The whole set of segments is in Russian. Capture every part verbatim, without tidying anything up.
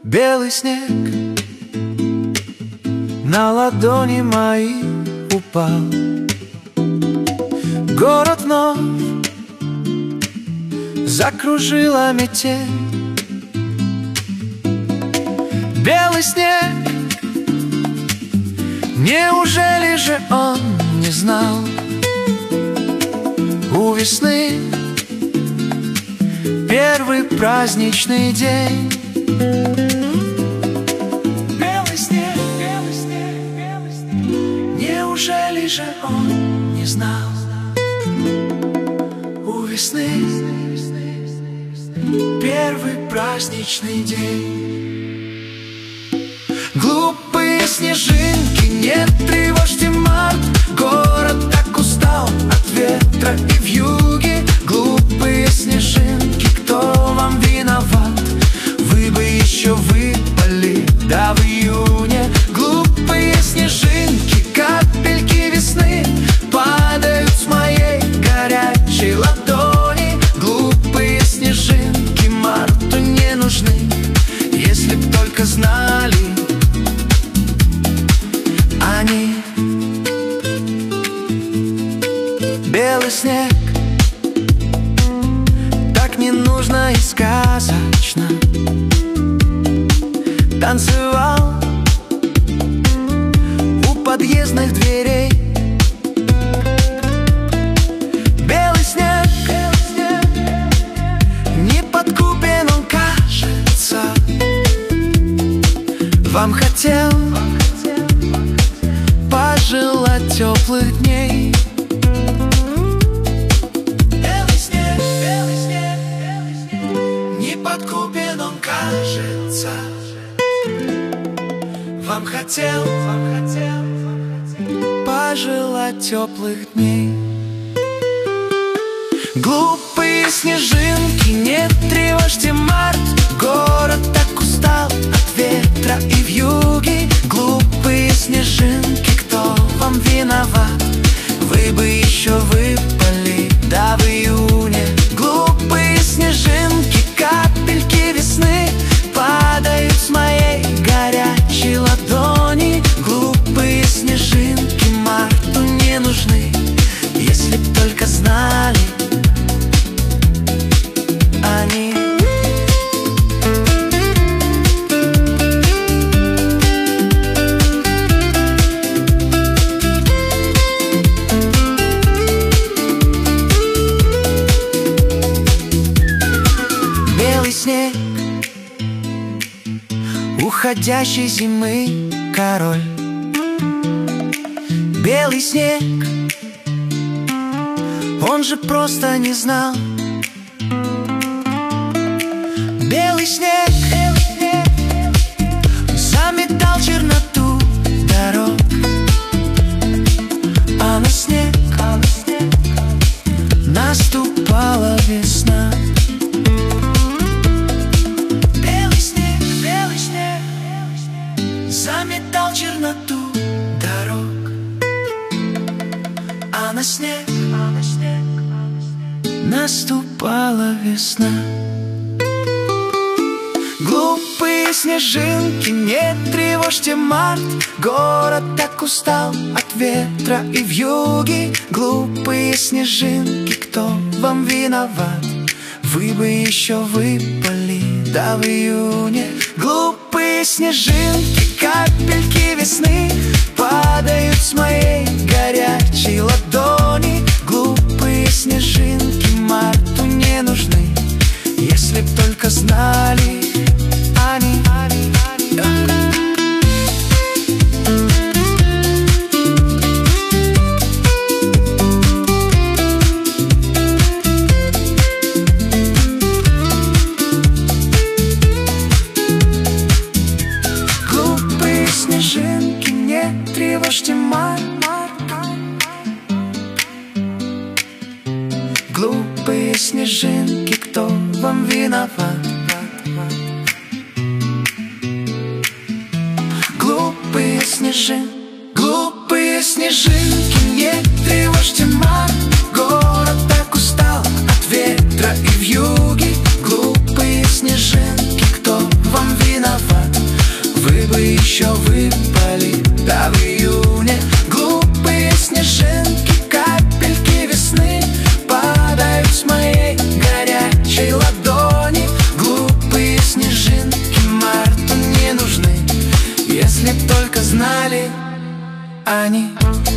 Белый снег на ладони мои упал. Город вновь закружила метель. Белый снег, неужели же он не знал? У весны первый праздничный день. Белый снег, белый снег, белый снег, неужели же он не знал? У весны первый праздничный день. Глупые снежинки, не тревожьте март. Город так устал от ветра и вьюги. Глупые снежинки, кто вам виноват? Вы бы еще выпали, да в июне. Глупые снежинки, капельки весны падают с моей горячей ладони. Глупые снежинки марту не нужны. Если б только знали они. Белый снег так не нужно и сказочно танцевал у подъездных дверей. Белый снег, не подкупен он, кажется. Вам хотел пожелать теплых дней. Белый снег, белый снег, белый снег, не подкупен он, кажется. Вам хотел, вам хотел, вам хотел пожелать теплых дней. Глупые снежинки, не тревожьте март. Город так устал от ветра и вьюги. Глупые снежинки, кто вам виноват? Вы бы еще выпали, да в июне. Глупые снежинки, капельки весны падают с моей горячей ладони. Глупые снежинки марту не нужны. Если б только знали они. Белый снег уходящей зимы король. Белый снег, он же просто не знал. Белый снег заметал черноту дорог, а на снег наступала весна. Белый снег, белый снег заметал черноту дорог, а на снег наступала весна. Глупые снежинки, не тревожьте март. Город так устал от ветра и вьюги. Глупые снежинки, кто вам виноват? Вы бы еще выпали, да в июне. Глупые снежинки, капельки весны падают с моей горячей ладони. Глупые снежинки марту не нужны. Если б только знали они, они, они, они. Глупые снежинки, не тревожьте март. Глупые снежинки, кто вам виноват? Глупые снежинки, глупые снежинки, не тревожьте март. Город так устал от ветра и вьюги. Глупые снежинки, кто вам виноват? еще выпали, да в июне. Глупые снежинки, капельки весны падают с моей горячей ладони. Глупые снежинки марту не нужны, если б только знали они.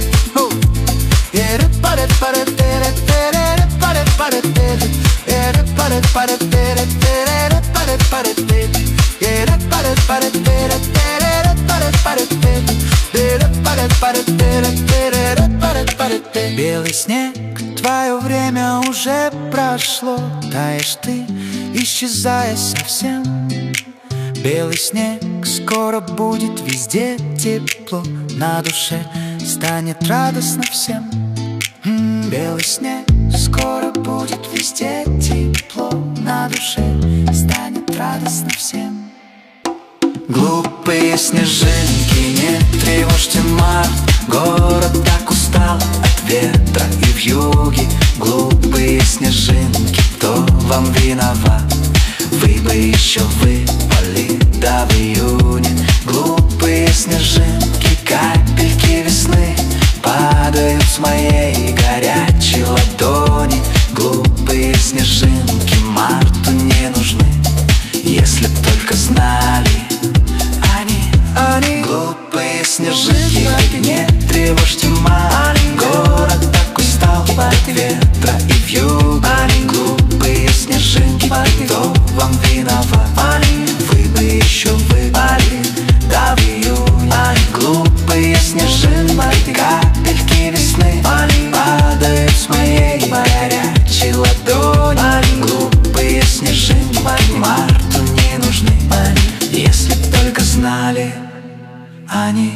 Белый снег, твое время уже прошло. Таешь ты, исчезая совсем. Белый снег, скоро будет везде тепло. На душе станет радостно всем. М-м, белый снег, скоро будет везде тепло. На душе станет радостно всем. Глупые снежинки, не тревожьте март. Город так устал от ветра и вьюги. Глупые снежинки, кто вам виноват? Вы бы еще выпали, да в июне. Глупые снежинки, капельки весны падают с моей горячей ладони. Глупые снежинки марту не нужны, если б только знали они, они. Глупые снежинки, не тревожьте март. Город так устал от ветра и вьюги. Глупые снежинки, кто вам виноват? Вы бы еще выпали, да в июне. Глупые снежинки, капельки весны падают с моей горячей ладони. Глупые снежинки марту не нужны, если б только знали они.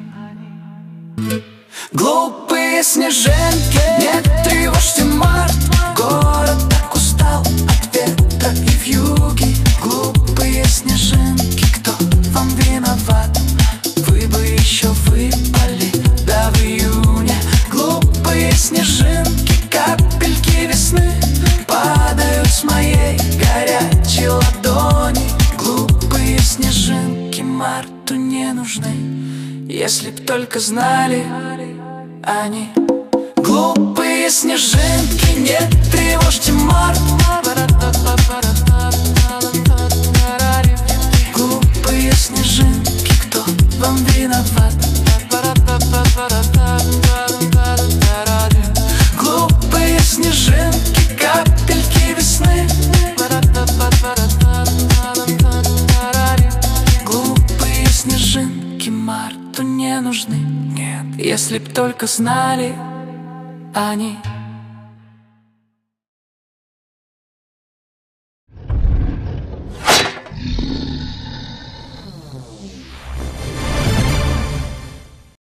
Глупые снежинки, не тревожьте март. Город так устал от ветра и вьюги. Глупые снежинки, кто вам виноват? Вы бы еще выпали, да в июне. Глупые снежинки, капельки весны падают с моей горячей ладони. Глупые снежинки марту не нужны, если б только знали они. Глупые снежинки, не тревожьте март. Глупые снежинки, кто вам виноват? Глупые снежинки, капельки весны. Глупые снежинки марту не нужны, нет, если б только знали они.